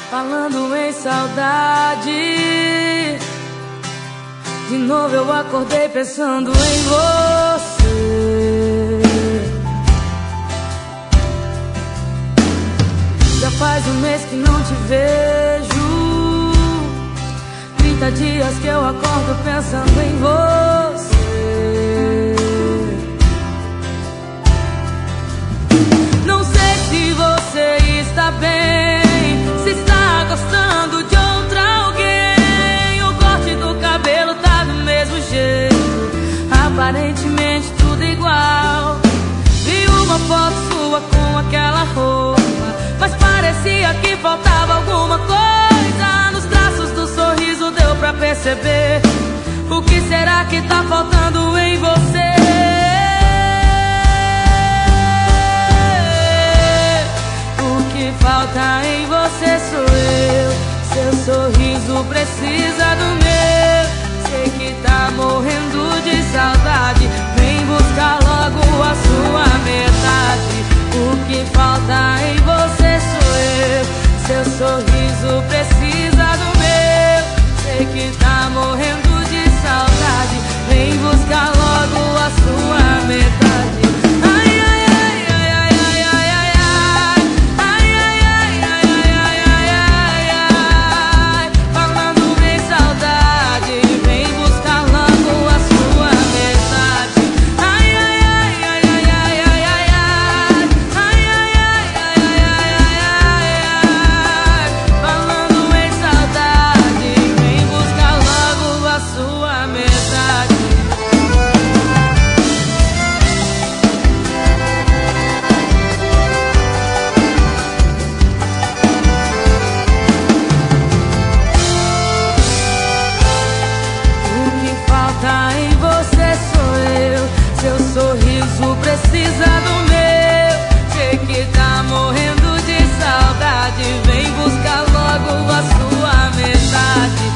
Falando em saudade, de novo eu acordei pensando em você. Já faz um mês que não te vejo, 30 dias que eu acordo pensando em você. Não sei se você está bem, se está gostando de outra alguém. O corte do cabelo tá do mesmo jeito, aparentemente tudo igual. Vi uma foto sua com aquela roupa, mas parecia que faltava alguma coisa. Nos traços do sorriso deu pra perceber. O que será que tá faltando em você? O que falta em você sou eu. Seu sorriso precisa do meu. Sei que tá morrendo de saudade, vem buscar logo a sua metade. O que falta em você sou eu. Seu sorriso precisa do meu. Sei que tá morrendo de saudade, vem buscar logo a sua metade. Ai, ai, ai, ai, ai, ai, ai, ai, ai, ai, ai, ai, ai, ai. Falando em saudade, vem buscar logo a sua metade. Ai, ai, ai, ai, ai, ai, ai, ai, ai, ai, ai, ai, ai. Falando em saudade, vem buscar logo a sua metade. O que falta em você sou eu. Seu sorriso precisa do meu. Sei que tá morrendo de saudade, vem buscar logo a sua metade.